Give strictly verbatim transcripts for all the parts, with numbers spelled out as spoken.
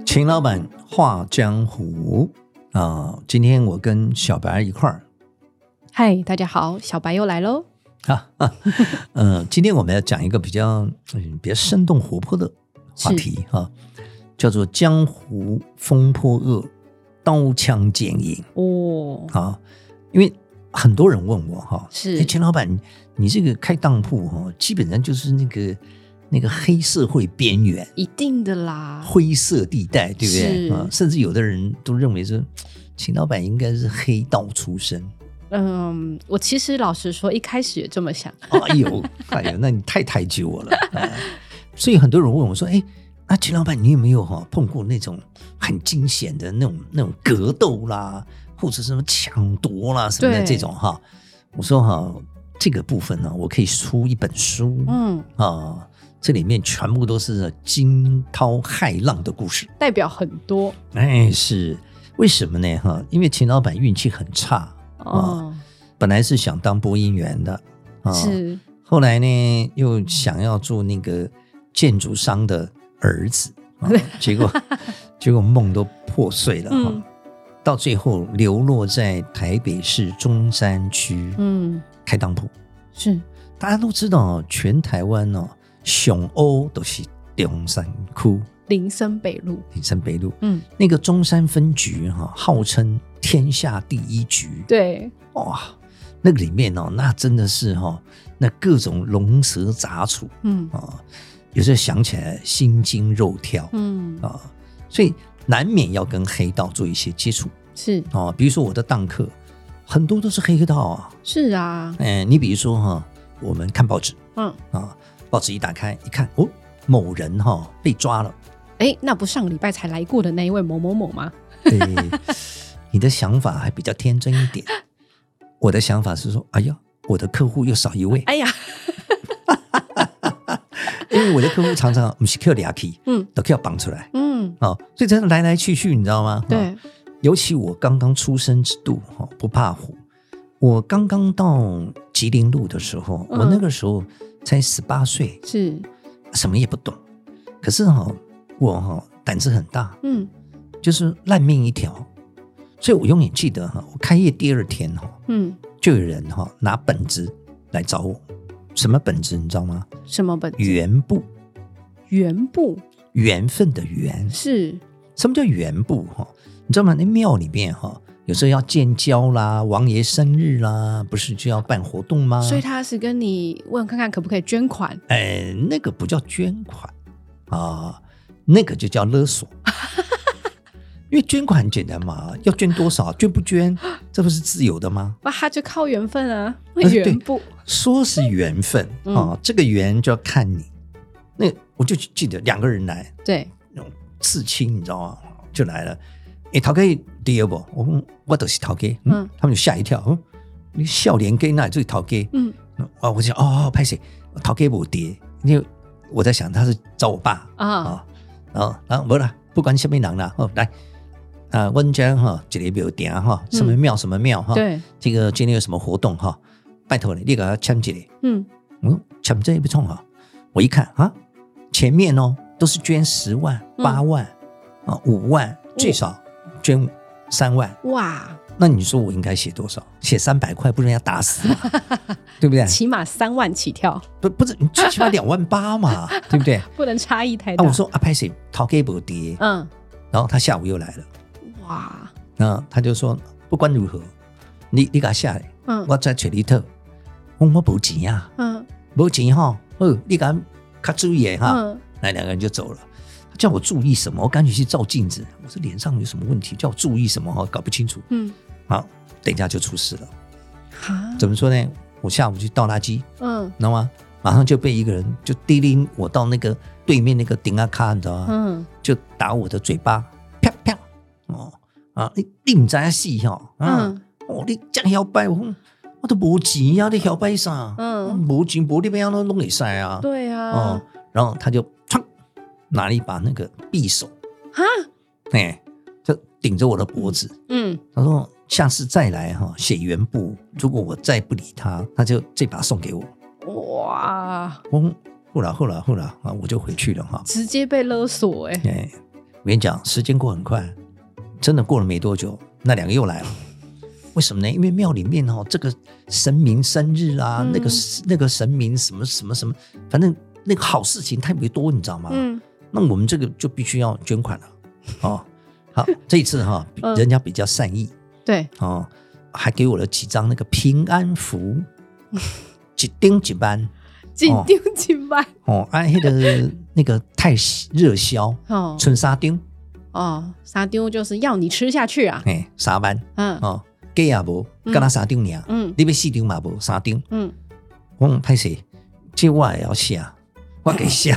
秦老板话江湖啊、呃，今天我跟小白一块儿。 嗨，大家好，小白又来喽。 啊啊呃，今天我们要讲一个比较嗯比较生动活泼的话题哈、啊，叫做江湖风波恶，刀枪剑影哦。 啊，因为很多人问我哈， 是哎，秦老板，你这个开当铺哈，基本上就是那个那个黑社会边缘， 一定的啦， 灰色地带，对不对？ 是啊，甚至有的人都认为说，秦老板应该是黑道出身。 嗯，我其实老实说，一开始也这么想。 哎呦，哎呦，那你太抬举我了、啊。所以很多人问我说：“哎，那秦老板，你有没有哈碰过那种很惊险的那种那种格斗啦，或者什么抢夺啦什么的这种哈？”我说哈，这个部分呢，我可以出一本书，嗯啊，这里面全部都是惊涛骇浪的故事， 代表很多。 哎，是为什么呢？哈，因为秦老板运气很差。哦，本来是想当播音员的，哦、 是， 后来呢又想要做那个建筑商的儿子，哦、结果结果梦都破碎了、嗯、到最后流落在台北市中山区，嗯，开当铺。 是， 大家都知道，全台湾哦，上欧都是中山区。 林森北路， 林森北路，嗯，那个中山分局哈、哦，号称天下第一局， 对， 哇，那个里面哦，那真的是哈、哦，那各种龙蛇杂处，嗯啊、哦，有时候想起来心惊肉跳，嗯啊、哦，所以难免要跟黑道做一些接触， 是啊、哦，比如说我的当客很多都是黑道啊， 是啊， 哎，你比如说哈、哦，我们看报纸，嗯啊，报纸一打开一看，哦，某人哈、哦、被抓了。 哎，那不上礼拜才来过的那一位某某某吗？ 对，你的想法还比较天真一点。我的想法是说，哎呀，我的客户又少一位。 哎呀， 因为我的客户常常不是靠俩 key， 嗯，都要绑出来，嗯，哦，所以真的来来去去，你知道吗？ 对， 哦、尤其我刚刚出生之度，哈、哦，不怕虎。我刚刚到吉林路的时候，嗯、我那个时候才十八岁， 是什么也不懂，可是哈、哦。我哈、哦、胆子很大，嗯，就是烂命一条，所以我永远记得哈，我开业第二天哈，嗯，就有人哈拿本子来找我，什么本子你知道吗？ 什么本子？ 缘簿， 缘簿， 缘分的缘是。 什么叫缘簿哈？你知道吗？那庙里面哈，有时候要建交啦，王爷生日啦，不是就要办活动吗？ 所以他是跟你问看看可不可以捐款？ 哎，那个不叫捐款啊。那个就叫勒索，因为捐款很简单嘛，要捐多少，捐不捐，这不是自由的吗？ 那他就靠缘分啊，缘簿说是缘分、嗯哦、这个缘就要看你。那我就记得两个人来， 对， 那种刺青，你知道吗？就来了，哎，头家第二不，我我都是头家，嗯，他们就吓一跳，嗯，你笑脸给那就是头家，嗯，啊，我想哦，拍谁？头家没跌，因为我在想他是找我爸啊。哦哦，然后没了，不管什么人啦，哦，来啊，我家哈这里有点哈，什么庙什么庙哈，对，这个今天有什么活动哈，拜托你，你给他签这里，嗯嗯，签这一不冲哈，我一看啊，前面哦都是捐十万、八万啊、五万，最少捐三万，哇！那你说我应该写多少？写三百块，不然要打死嘛，对不对？ 起码三万起跳， 不不是，你最起码两万八嘛，对不对？ 不能差异太大。 啊、我说啊，拍谁逃给不跌，嗯，然后他下午又来了，哇，那他就说不管如何，你你给他下来，嗯，我再找你讨，我我没钱啊，嗯，没钱哈，哦，你给他卡注意哈，嗯，那两个人就走了。叫我注意什么？我赶紧去照镜子。我说脸上有什么问题？叫我注意什么？搞不清楚。嗯，好，等一下就出事了。怎么说呢？我下午去倒垃圾，嗯，知道吗？马上就被一个人就提拎我到那个对面那个顶啊卡，你知道吗？嗯，就打我的嘴巴，啪啪，哦啊，你你唔知啊死哈，嗯，哦，你这样摇摆，我我都没钱呀、啊，你摇摆啥？嗯，没钱，没你边样弄会使啊？ 对啊， 哦，然后他就。拿了一把那个匕首，哈，哎，就顶着我的脖子，嗯，他说下次再来哈写原簿，如果我再不理他，他就这把送给我。哇，我后来后来后来啊，我就回去了哈， 直接被勒索哎、欸， 哎， 我跟你讲，时间过很快，真的过了没多久，那两个又来了。为什么呢？因为庙里面哦，这个神明生日啊，嗯、那个那个神明什么什么什么，反正那个好事情特别多，你知道吗？嗯，那我们这个就必须要捐款了。哦，好，这一次哈、哦，人家比较善意， 对， 哦，还给我了几张那个平安符，一丁一班， 一丁一班。 哦，啊，那个那个太热销，哦，春沙丁。 哦，沙丁就是要你吃下去啊！ 哎，三班，嗯，哦，鸡也无，干那三丁尔，嗯，你要四丁嘛无，三丁，嗯，我歹势，这我也要下，我给下。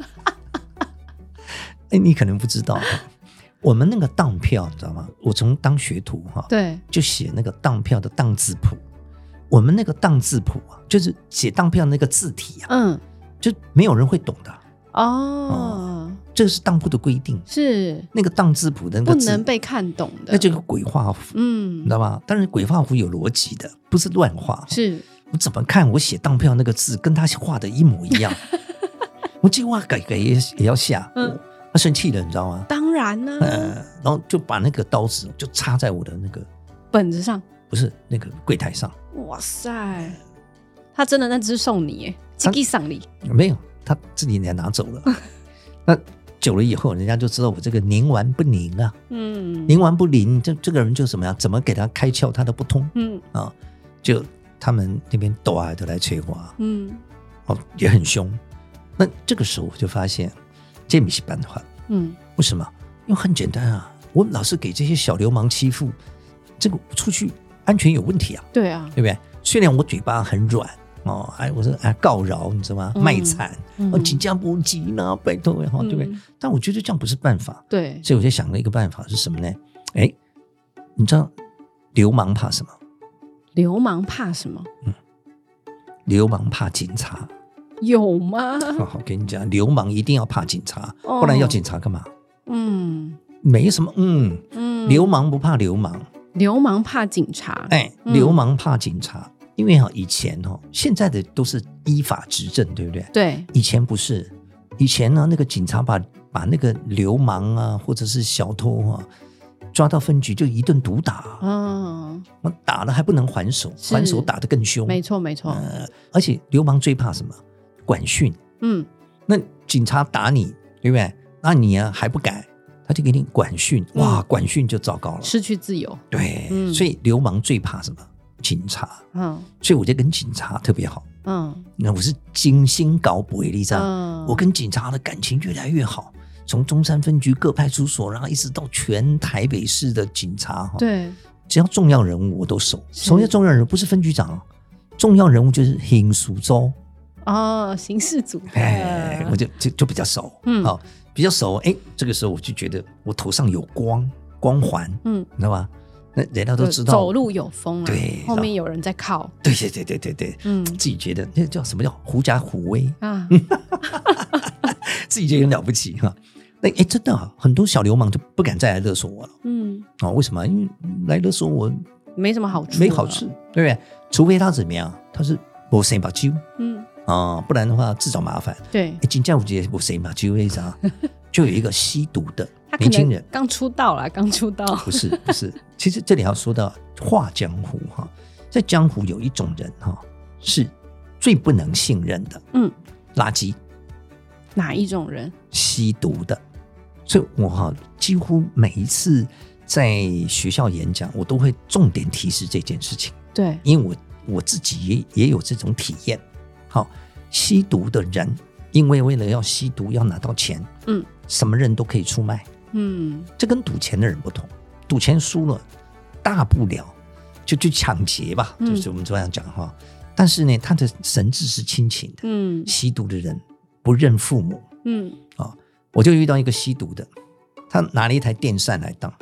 哎，你可能不知道，我们那个当票，你知道吗？我从当学徒哈， 对， 就写那个当票的当字谱。我们那个当字谱啊，就是写当票那个字体啊，嗯，就没有人会懂的。哦。哦，这是当铺的规定， 是那个当字谱的那个字不能被看懂的， 那这个鬼画符，嗯，你知道吗？当然鬼画符有逻辑的，不是乱画。 是我怎么看我写当票那个字跟他画的一模一样，我这话改改也也要下，嗯，他生气了，你知道吗？ 当然呢、啊，呃， 然后就把那个刀子就插在我的那个本子上， 不是那个柜台上。 哇塞，他真的那只送你，自己送你没有？他自己也拿走了。那久了以后，人家就知道我这个凝丸不灵啊，嗯，凝丸不灵，这这个人就怎么样？怎么给他开窍，他都不通，嗯啊，就他们那边抖啊都来催花，嗯，哦也很凶。那这个时候我就发现，这不是办法，嗯，为什么？因为很简单啊，我老是给这些小流氓欺负，这个出去安全有问题啊， 对啊， 对不对？虽然我嘴巴很软。哦，哎，我说哎，告饶，你知道吗？嗯、卖惨，哦，请假不急呢，拜托哈，对不对？但我觉得这样不是办法， 对， 所以我就想了一个办法是什么呢？哎，你知道流氓怕什么？ 流氓怕什么？嗯， 流氓怕警察， 有吗？ 我跟你讲，流氓一定要怕警察，哦、不然要警察干嘛？嗯，没什么，嗯嗯，流氓不怕流氓， 流氓怕警察， 哎，嗯、流氓怕警察。因为哈，以前哈，现在的都是依法执政，对不对？ 对， 以前不是，以前呢，那个警察把把那个流氓啊，或者是小偷啊，抓到分局就一顿毒打，嗯，打了还不能还手，还手打得更凶， 没错没错。呃， 而且流氓最怕什么？管训，嗯，那警察打你，对不对？那你啊还不改，他就给你管训，哇，管训就糟糕了， 失去自由。 对，嗯、所以流氓最怕什么？警察，嗯，所以我就跟警察特别好，嗯，那我是精心搞不为例这样，嗯，我跟警察的感情越来越好，从中山分局各派出所，然后一直到全台北市的警察， 对， 只要重要人物我都熟。所谓重要人物不是分局长，重要人物就是刑事组哦，刑事组， 哎，我就就就比较熟，嗯，好，比较熟，哎，这个时候我就觉得我头上有光光环，嗯，你知道吗？那人家都知道走路有风啊， 对， 后面有人在靠， 对对对对对对，嗯，自己觉得那叫什么叫狐假虎威啊，自己觉得很了不起哈。那哎，真的、啊、很多小流氓就不敢再来勒索我了，嗯，哦，为什么？因为来勒索我没什么好处， 没好处，对不对？除非他怎么样，他是没生把揪，嗯啊、呃，不然的话自找麻烦。 对， 金家五姐没生把揪为啥？就有一个吸毒的年轻人， 刚出道啦，刚出道， 不是不是，其实这里要说到画江湖哈，在江湖有一种人哈是最不能信任的，嗯，垃圾。 哪一种人？ 吸毒的。所以我哈几乎每一次在学校演讲，我都会重点提示这件事情。 对， 因为我我自己也也有这种体验。好，吸毒的人，因为为了要吸毒要拿到钱，嗯，什么人都可以出卖，嗯，这跟赌钱的人不同。赌钱输了，大不了就去抢劫吧，嗯、就是我们这样讲哈。但是呢，他的神志是清醒的，嗯，吸毒的人不认父母，嗯，啊、哦，我就遇到一个吸毒的，他拿了一台电扇来当，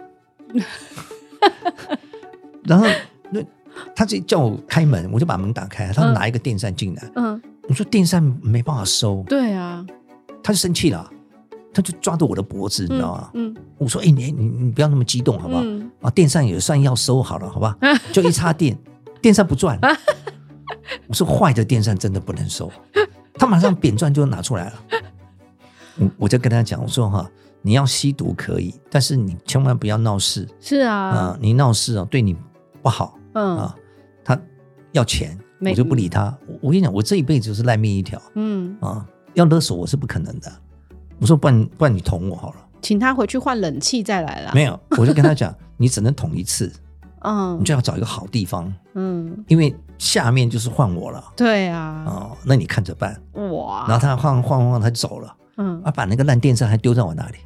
然后那他就叫我开门，我就把门打开，他拿一个电扇进来，嗯，我说电扇没办法收， 对啊， 他就生气了。他就抓着我的脖子，你知道吗？嗯，嗯我说：“哎、欸，你你你不要那么激动，好不好？嗯、啊，电扇也算要收好了，好吧？就一插电，电扇不转。我说坏的电扇真的不能收，他马上扁钻就拿出来了。我我就跟他讲，我说哈， 你要吸毒可以，但是你千万不要闹事。 是啊， 呃、你闹事哦，对你不好。嗯啊，他要钱，我就不理他。我跟你讲，我这一辈子就是赖命一条。嗯啊，要勒索我是不可能的。我说不然不然你捅我好了， 请他回去换冷气再来啦。 没有，我就跟他讲，你只能捅一次。嗯，你就要找一个好地方。嗯，因为下面就是换我了。 对啊。 哦，那你看着办。 哇！ 然后他晃晃晃，他就走了。嗯，啊，把那个烂电扇还丢在我那里。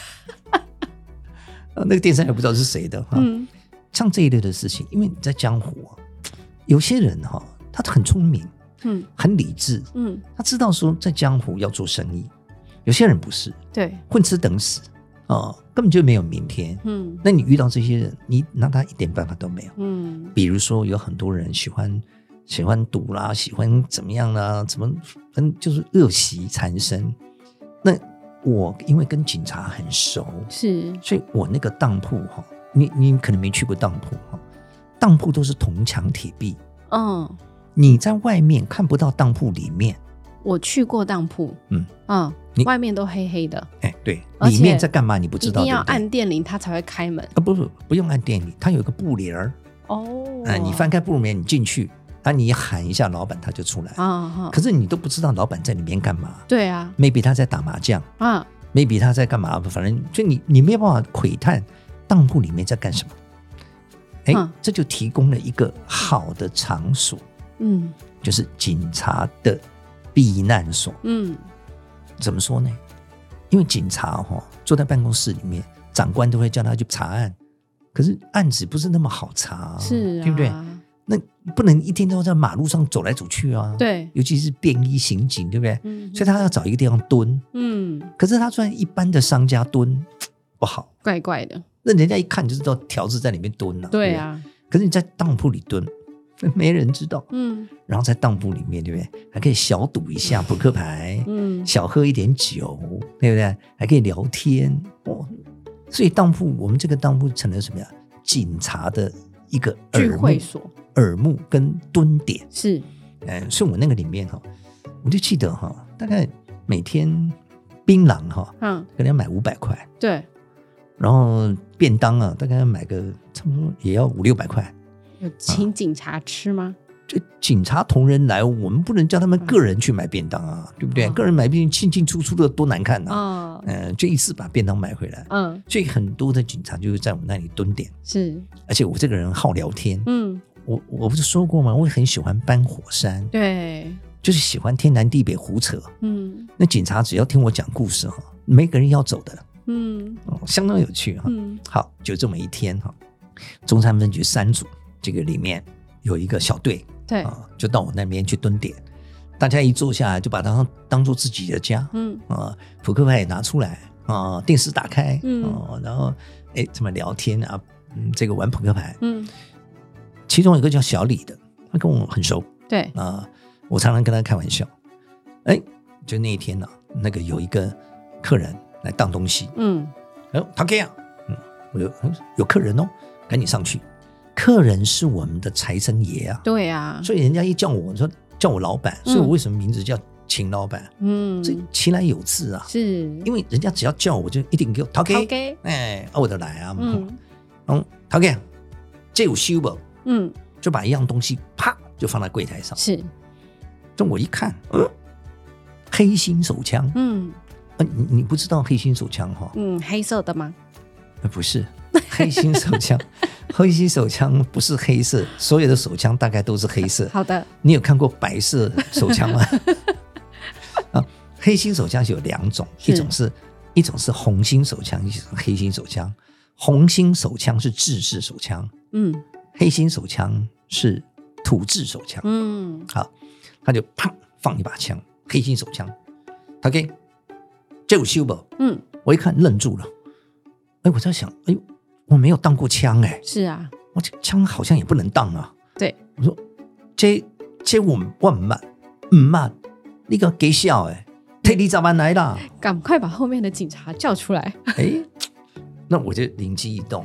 那个电扇也不知道是谁的。嗯，像这一类的事情，因为你在江湖啊，有些人哈，他很聪明，嗯，很理智，嗯，他知道说在江湖要做生意。有些人不是， 对， 混吃等死啊，根本就没有明天。嗯，那你遇到这些人，你拿他一点办法都没有。嗯，比如说有很多人喜欢喜欢赌啦，喜欢怎么样啦，怎么分就是恶习缠身。那我因为跟警察很熟， 是， 所以我那个当铺哈，你你可能没去过当铺哈，当铺都是铜墙铁壁。嗯，你在外面看不到当铺里面。 我去过当铺，嗯嗯，外面都黑黑的， 哎，对，里面在干嘛你不知道， 一定要按电铃它才会开门啊，不不不用按电铃，它有一个布帘儿哦，啊，你翻开布帘你进去，啊，你喊一下老板他就出来啊，可是你都不知道老板在里面干嘛， 对啊 ，maybe 他在打麻将啊 ，maybe 他在干嘛，反正就你你没有办法窥探当铺里面在干什么，哎、嗯，这就提供了一个好的场所，嗯，就是警察的避难所。嗯，怎么说呢？因为警察、哦、坐在办公室里面，长官都会叫他去查案，可是案子不是那么好查， 是、啊、 对不对？那不能一天都在马路上走来走去啊。 对， 尤其是便衣刑警，对不对？嗯，所以他要找一个地方蹲。嗯，可是他虽然一般的商家蹲不好， 怪怪的， 那人家一看就知道条子在里面蹲了、啊。 对啊， 对，可是你在当铺里蹲。没人知道，嗯，然后在当铺里面，对不对？还可以小赌一下扑克牌，嗯，小喝一点酒，对不对？还可以聊天，哦，所以当铺，我们这个当铺成了什么呀？警察的一个聚会所、 耳目跟蹲点是， 嗯，所以我那个里面哈，我就记得哈，大概每天槟榔哈，嗯，可能要买五百块， 对， 然后便当啊，大概要买个差不多也要五六百块。 有请警察吃吗？ 这警察同仁来，我们不能叫他们个人去买便当啊，嗯、对不对？个人买便当进进出出的多难看呐、啊！哦、呃，就一次把便当买回来。嗯，所以很多的警察就是在我那里蹲点。 是， 而且我这个人好聊天。嗯，我我不是说过吗？我很喜欢搬火山。 对， 就是喜欢天南地北胡扯。嗯，那警察只要听我讲故事哈，没个人要走的。嗯、哦，相当有趣哈。嗯，好，就这么一天哈，中山分局三组。这个里面有一个小队， 对、 啊，就到我那边去蹲点，大家一坐下来就把它当做自己的家，嗯啊，扑克牌也拿出来啊，电视打开，嗯、啊，然后哎怎么聊天啊，嗯，这个玩扑克牌，嗯，其中有一个叫小李的，他跟我很熟， 对啊，我常常跟他开玩笑，哎，就那一天呢、啊，那个有一个客人来当东西，嗯，哎，他给啊，嗯，我就有客人哦，赶紧上去。客人是我们的财神爷啊， 对啊， 所以人家一叫我说叫我老板，嗯、所以我为什么名字叫秦老板？嗯，这其来有自啊， 是因为人家只要叫我就一定给我掏给，哎，我就来啊，嗯，嗯，掏给，这有修不？嗯，就把一样东西啪就放在柜台上， 是， 这我一看，嗯，黑心手枪，嗯，啊，你你不知道黑心手枪哈？ 嗯，黑色的吗？ 不是。黑心手枪，黑心手枪不是黑色，所有的手枪大概都是黑色。 好的， 你有看过白色手枪吗？啊，黑心手枪有两种，一种是一种是红心手枪，一种是黑心手枪。红心手枪是制式手枪，嗯，黑心手枪是土制手枪，嗯，好，他就啪放一把枪，黑心手枪 ，OK， 这有修不？嗯，我一看愣住了，哎，我在想，哎呦。我没有当过枪哎、欸， 是啊， 我这枪好像也不能当啊。 对， 我说这这我我唔慢唔慢，你个给笑哎，替你咋办来啦？ 赶快把后面的警察叫出来。 哎，那我就灵机一动，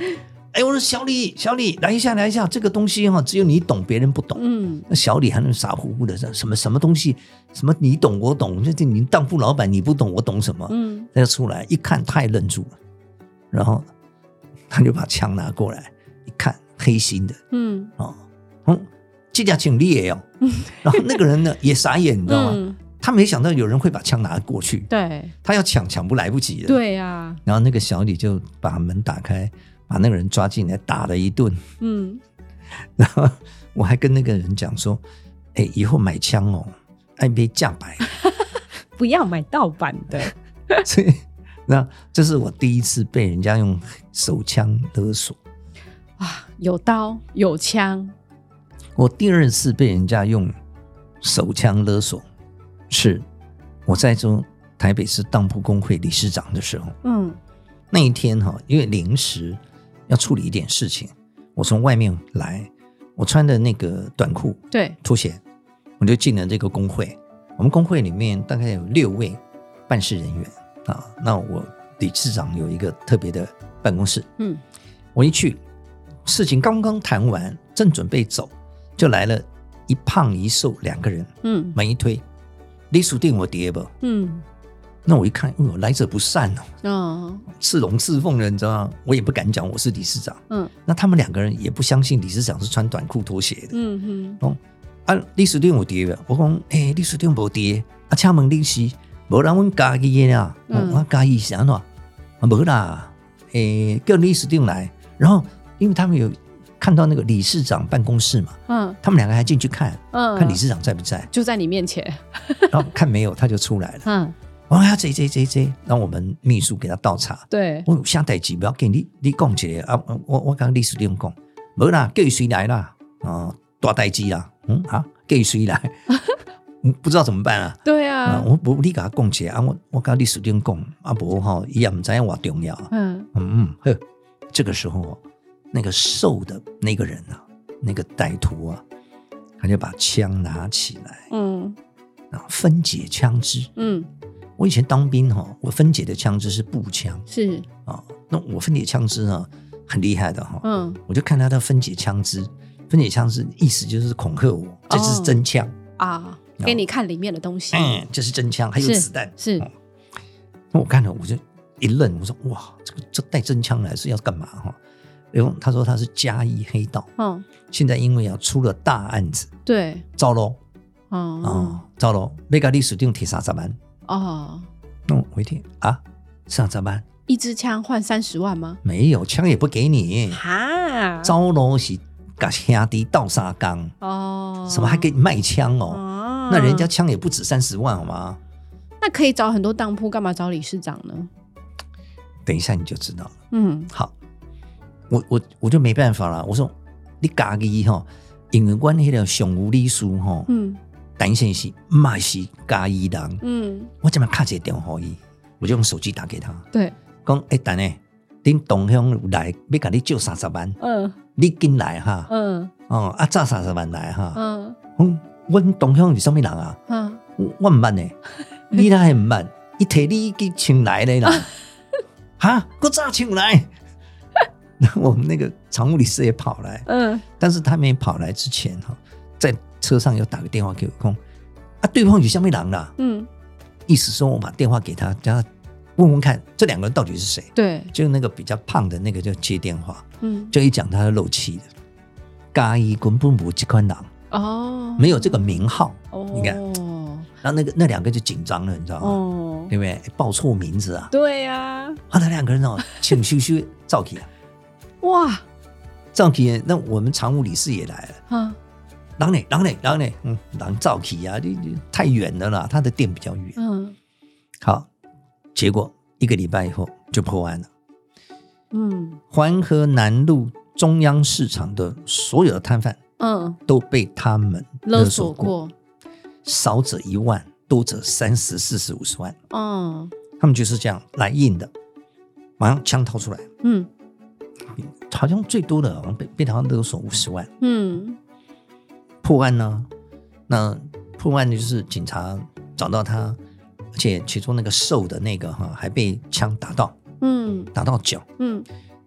哎，我说小李，小李，来一下，来一下，这个东西哈，只有你懂，别人不懂。嗯，那小李还能傻乎乎的，什么什么东西，什么你懂我懂，这你当铺老板你不懂我懂什么？嗯，他就出来一看，他也愣住了，然后他就把枪拿过来，一看黑心的，嗯，哦，嗯，这家请你也哦，然后那个人呢也傻眼，你知道吗？嗯，他没想到有人会把枪拿过去， 对， 他要抢抢不来不及了， 对呀、啊。 然后那个小李就把门打开。把那个人抓进来打了一顿，嗯，然后我还跟那个人讲说，哎，以后买枪哦，爱别价白， 不要买盗版的。 所以，那这是我第一次被人家用手枪勒索。 哇，有刀有枪。 我第二次被人家用手枪勒索，是我在做台北市当铺工会理事长的时候，嗯，那一天哈，因为临时要处理一点事情，我从外面来，我穿的那个短裤、 对拖鞋，我就进了这个工会。我们工会里面大概有六位办事人员啊，那我理事长有一个特别的办公室。嗯，我一去，事情刚刚谈完，正准备走，就来了一胖一瘦两个人。嗯，门一推，你属定我爹不？嗯。那我一看，哎呦，来者不善哦，哦，刺龙刺凤的，你知道吗？我也不敢讲我是理事长。嗯，那他们两个人也不相信理事长是穿短裤拖鞋的。嗯哼，哦，啊，你属定有爹的，我讲，哎、欸，你属定无爹，啊，请问你是无人阮家己的啦？嗯、我家己是安怎？啊，无啦，哎、欸，叫理事长来，然后因为他们有看到那个理事长办公室嘛，嗯，他们两个还进去看，嗯，看理事长在不在， 就在你面前， 然后看没有，他就出来了，嗯。我要这这这这，让我们秘书给他倒茶。 对， 我下代志不要给你你讲一个啊，我我跟理事长讲，没啦，叫伊谁来啦？啊，大代志啦，嗯好，叫伊谁来？不知道怎么办啊？ 对啊， 啊我不你给他讲一个啊，我我跟理事长讲啊，不哈，伊也不知道我重要。嗯嗯呵，这个时候那个瘦的那个人啊，那个歹徒啊，他就把枪拿起来，嗯，啊，分解枪支，嗯。我以前当兵哈，我分解的枪支是步枪， 是啊，那我分解枪支呢很厉害的哈，嗯，我就看他的分解枪支，分解枪支意思就是恐吓我，这是真枪、 哦、啊，给你看里面的东西， 嗯，这是真枪，还有子弹， 是。 那、嗯、我看了我就一愣，我说哇，这个这带真枪来是要干嘛哈？然后他说他是嘉义黑道，嗯，现在因为要出了大案子， 对， 糟喽，哦哦，糟喽，要把历史定铁三十万。哦，那我一听啊，上怎么办？ 一支枪换三十万吗？ 没有，枪也不给你。 哈， 招楼是把兄弟倒沙缸哦，什么还给你卖枪哦？哦，那人家枪也不止三十万好吗？ 那可以找很多当铺，干嘛找理事长呢？ 等一下你就知道了。嗯，好，我我我就没办法了。我说你家己哈，因为我那个上有理事哈，嗯。担心是嘛是嘉义人，嗯，我怎么卡一个电话伊，我就用手机打给他， 对， 讲哎等下，恁同乡来要甲你借三十万，嗯，你紧来哈，嗯，哦啊诈三十万来哈，嗯，嗯，阮同乡是什么人啊？嗯，我唔捌呢，你那还唔捌？伊摕你去请来咧啦，哈，我咋请来？我们那个常务理事也跑来，嗯，但是他没跑来之前哈，在车上又打个电话给我说啊，对方是什么人啦？嗯，意思说我把电话给他，叫他问问看这两个人到底是谁。 对， 就那个比较胖的那个就接电话，嗯，就一讲他是漏气的，嘉义根本无这款人哦，没有这个名号哦，你看，然后那个那两个就紧张了，你知道吗？哦，对不对？报错名字啊？ 对呀、啊， 啊，那两个人哦，请羞羞照起啊， 哇， 照起，那我们常务理事也来了啊。人呢？人呢？人呢？嗯，人造起啊，太远了啦，他的店比较远。嗯，好，结果一个礼拜以后就破案了。嗯，环河南路中央市场的所有的摊贩，嗯，都被他们勒索过，少者一万，多者三十、四十、五十万。嗯，他们就是这样来硬的，马上枪掏出来。嗯，好像最多的好像被被他勒索五十万。嗯。破案呢？那破案就是警察找到他，而且其中那个瘦的那个哈还被枪打到，嗯，打到脚，嗯，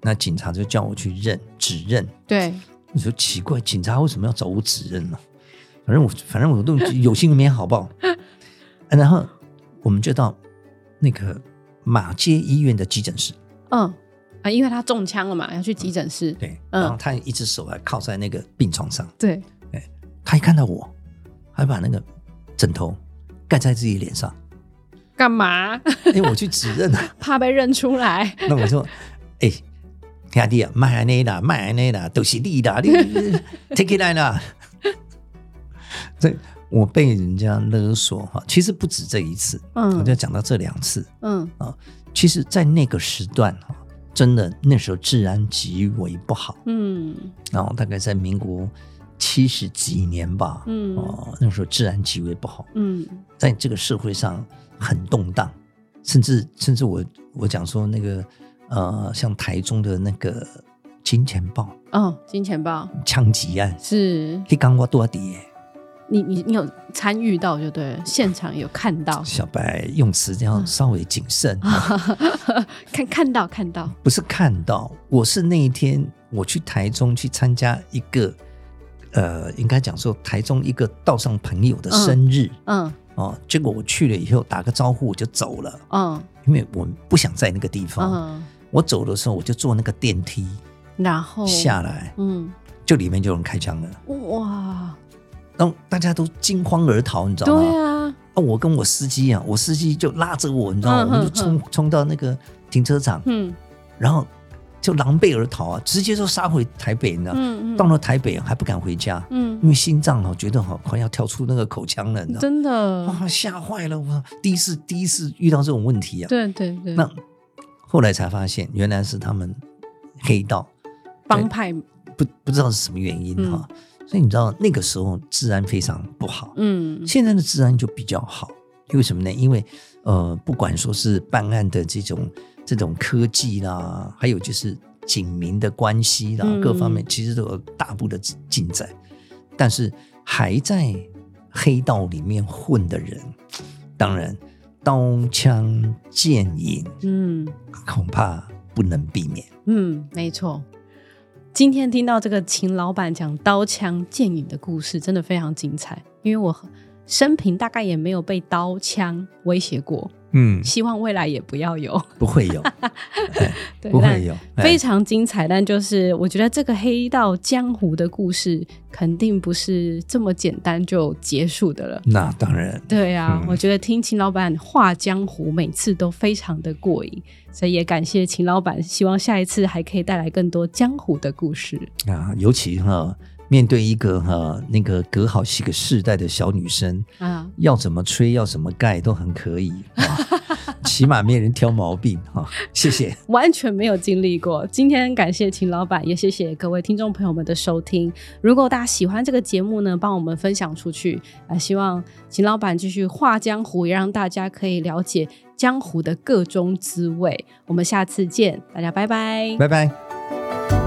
那警察就叫我去认指认。 对， 你说奇怪，警察为什么要找我指认呢？反正我反正我都有心里面好不好？然后我们就到那个马街医院的急诊室。 嗯啊，因为他中枪了嘛，要去急诊室。 对，然后他一只手还靠在那个病床上。 对， 他一看到我，还把那个枕头盖在自己脸上。 干嘛？ 因为我去指认啊， 怕被认出来。 那我说，哎、欸，兄弟啊，卖安尼啦，卖安尼啦，都是你啦，你 take it 来啦。所以我被人家勒索哈，其实不止这一次，嗯，我就讲到这两次，嗯啊，其实，在那个时段哈，真的那时候治安极为不好，嗯，然后大概在民国七十几年吧，嗯哦，那时候治安极为不好，嗯，在这个社会上很动荡，甚至甚至我我讲说那个呃，像台中的那个金钱豹， 哦，金钱豹枪击案是，你刚我多底。 你你你有参与到就对了，现场有看到。 小白用词这样稍微谨慎， 嗯、看看到看到， 不是看到，我是那一天我去台中去参加一个，呃，应该讲说台中一个道上朋友的生日，嗯，嗯哦，结果我去了以后打个招呼我就走了，嗯，因为我不想在那个地方，嗯，我走的时候我就坐那个电梯， 然后下来，嗯，就里面就有人开枪了，哇！然后大家都惊慌而逃，你知道吗？ 对啊， 啊我跟我司机啊，我司机就拉着我，你知道吗？嗯、我们就冲冲到那个停车场，嗯，然后就狼狈而逃啊，直接就杀回台北，你知道？嗯嗯。到了台北还不敢回家，嗯，因为心脏哦觉得好快要跳出那个口腔了，你知道？ 真的， 哇，吓坏了！我第一次第一次遇到这种问题啊。 对对对。 那后来才发现，原来是他们黑道帮派， 不不知道是什么原因哈。嗯所以你知道那个时候治安非常不好，嗯，现在的治安就比较好，为什么呢？因为呃，不管说是办案的这种这种科技啦，还有就是警民的关系啦，嗯、各方面其实都有大步的进展，但是还在黑道里面混的人，当然刀枪剑影，嗯，恐怕不能避免， 嗯，没错。今天听到这个秦老板讲刀枪剑影的故事真的非常精彩，因为我生平大概也没有被刀枪威胁过，嗯，希望未来也不要有， 不会有对不会有， 非常精彩。但就是我觉得这个黑道江湖的故事肯定不是这么简单就结束的了， 那当然对啊、嗯、我觉得听秦老板话江湖每次都非常的过瘾，所以也感谢秦老板，希望下一次还可以带来更多江湖的故事啊，尤其哈面对一个哈那个隔好几个世代的小女生啊，要怎么吹要怎么盖都很可以，起码没人挑毛病哈。谢谢， 完全没有经历过。今天感谢秦老板，也谢谢各位听众朋友们的收听。如果大家喜欢这个节目呢，帮我们分享出去，呃、希望秦老板继续话江湖，也让大家可以了解江湖的各种滋味。我们下次见，大家拜拜， 拜拜。